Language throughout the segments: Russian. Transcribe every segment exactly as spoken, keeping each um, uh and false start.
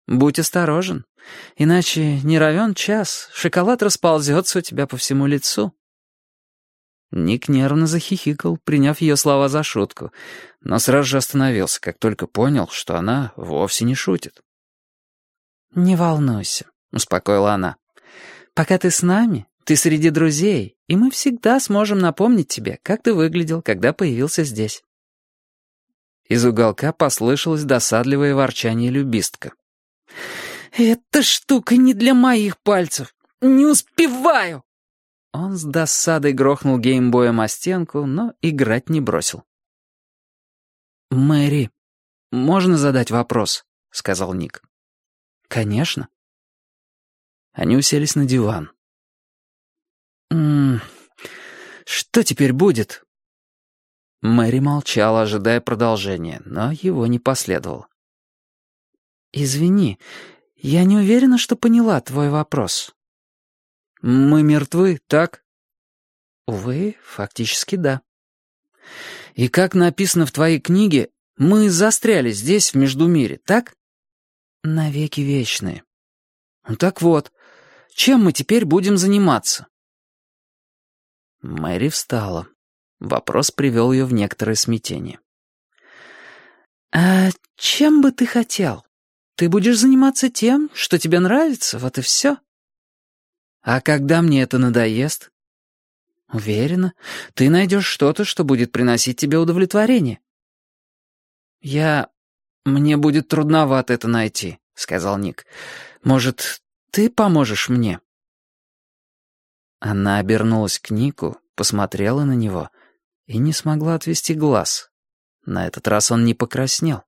Будь осторожен, иначе не равен час, шоколад расползется у тебя по всему лицу». Ник нервно захихикал, приняв ее слова за шутку, но сразу же остановился, как только понял, что она вовсе не шутит. «Не волнуйся», — успокоила она. «Пока ты с нами, ты среди друзей, и мы всегда сможем напомнить тебе, как ты выглядел, когда появился здесь». Из уголка послышалось досадливое ворчание любистка. «Эта штука не для моих пальцев. Не успеваю!» Он с досадой грохнул геймбоем о стенку, но играть не бросил. «Мэри, можно задать вопрос?» — сказал Ник. «Конечно». Они уселись на диван. «М -м, что теперь будет?» Мэри молчала, ожидая продолжения, но его не последовало. «Извини, я не уверена, что поняла твой вопрос». «Мы мертвы, так?» «Увы, фактически да». «И как написано в твоей книге, мы застряли здесь, в Междумире, так?» «Навеки вечные». «Ну так вот, чем мы теперь будем заниматься?» Мэри встала. Вопрос привел ее в некоторое смятение. «А чем бы ты хотел? Ты будешь заниматься тем, что тебе нравится, вот и все». «А когда мне это надоест?» «Уверена, ты найдешь что-то, что будет приносить тебе удовлетворение». «Я... Мне будет трудновато это найти», — сказал Ник. «Может, ты поможешь мне?» Она обернулась к Нику, посмотрела на него и не смогла отвести глаз. На этот раз он не покраснел.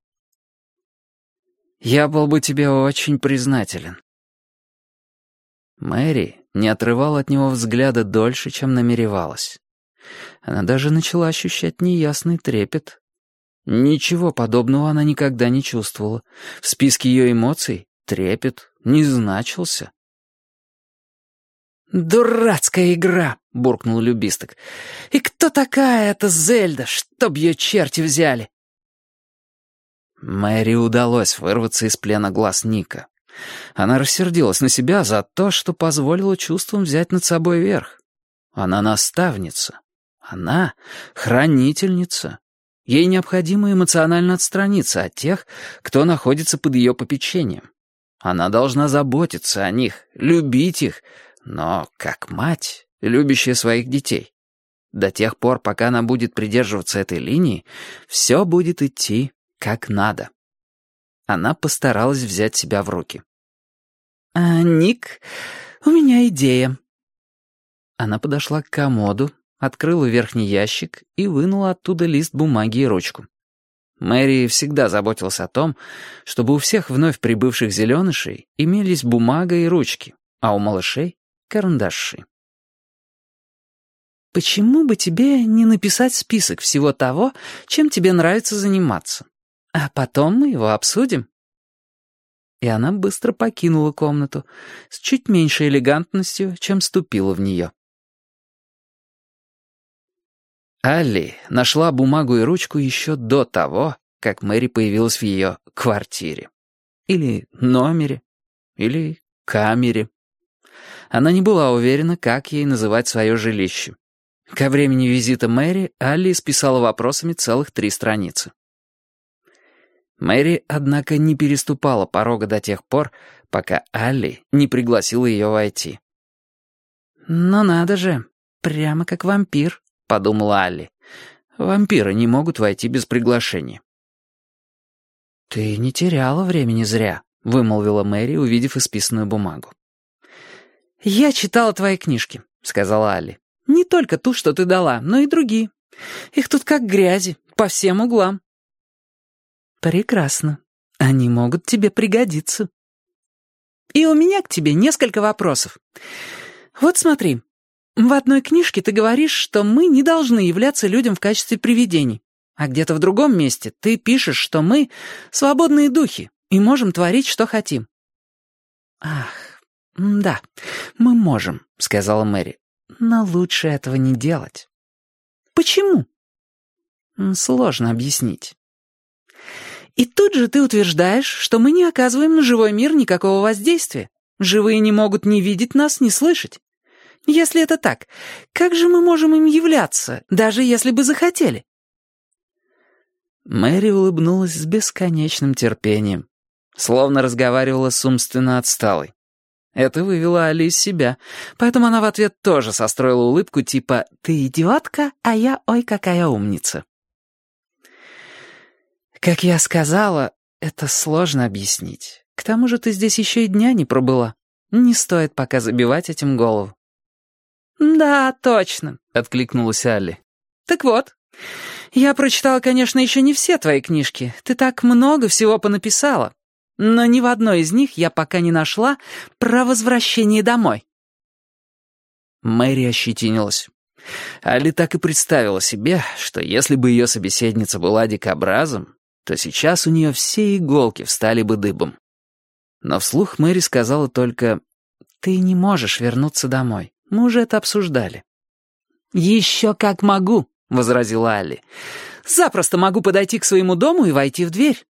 «Я был бы тебе очень признателен». Мэри не отрывала от него взгляда дольше, чем намеревалась. Она даже начала ощущать неясный трепет. Ничего подобного она никогда не чувствовала. В списке ее эмоций трепет не значился. «Дурацкая игра!» — буркнул любисток. «И кто такая эта Зельда, чтоб ее черти взяли?» Мэри удалось вырваться из плена глаз Ника. Она рассердилась на себя за то, что позволила чувствам взять над собой верх. Она наставница. Она хранительница. Ей необходимо эмоционально отстраниться от тех, кто находится под ее попечением. Она должна заботиться о них, любить их, но как мать, любящая своих детей. До тех пор, пока она будет придерживаться этой линии, все будет идти как надо. Она постаралась взять себя в руки. «А, Ник, у меня идея». Она подошла к комоду, открыла верхний ящик и вынула оттуда лист бумаги и ручку. Мэри всегда заботилась о том, чтобы у всех вновь прибывших зеленышей имелись бумага и ручки, а у малышей — карандаши. «Почему бы тебе не написать список всего того, чем тебе нравится заниматься? А потом мы его обсудим». И она быстро покинула комнату с чуть меньшей элегантностью, чем ступила в нее. Алли нашла бумагу и ручку еще до того, как Мэри появилась в ее квартире. Или номере, или камере. Она не была уверена, как ей называть свое жилище. Ко времени визита Мэри Алли исписала вопросами целых три страницы. Мэри, однако, не переступала порога до тех пор, пока Алли не пригласила ее войти. «Ну надо же, прямо как вампир», — подумала Алли. «Вампиры не могут войти без приглашения». «Ты не теряла времени зря», — вымолвила Мэри, увидев исписанную бумагу. «Я читала твои книжки», — сказала Алли. «Не только ту, что ты дала, но и другие. Их тут как грязи, по всем углам». «Прекрасно. Они могут тебе пригодиться». «И у меня к тебе несколько вопросов. Вот смотри, в одной книжке ты говоришь, что мы не должны являться людям в качестве привидений, а где-то в другом месте ты пишешь, что мы свободные духи и можем творить, что хотим». «Ах, да, мы можем», — сказала Мэри, — «но лучше этого не делать». «Почему?» «Сложно объяснить». И тут же ты утверждаешь, что мы не оказываем на живой мир никакого воздействия. Живые не могут ни видеть нас, ни слышать. Если это так, как же мы можем им являться, даже если бы захотели?» Мэри улыбнулась с бесконечным терпением, словно разговаривала с умственно отсталой. Это вывело Али из себя, поэтому она в ответ тоже состроила улыбку типа «Ты идиотка, а я ой какая умница». «Как я сказала, это сложно объяснить. К тому же ты здесь еще и дня не пробыла. Не стоит пока забивать этим голову». «Да, точно», — откликнулась Алли. «Так вот, я прочитала, конечно, еще не все твои книжки. Ты так много всего понаписала. Но ни в одной из них я пока не нашла про возвращение домой». Мэри ощетинилась. Алли так и представила себе, что если бы ее собеседница была дикобразом, то сейчас у нее все иголки встали бы дыбом. Но вслух Мэри сказала только «Ты не можешь вернуться домой. Мы уже это обсуждали». «Еще как могу», — возразила Алли. «Запросто могу подойти к своему дому и войти в дверь.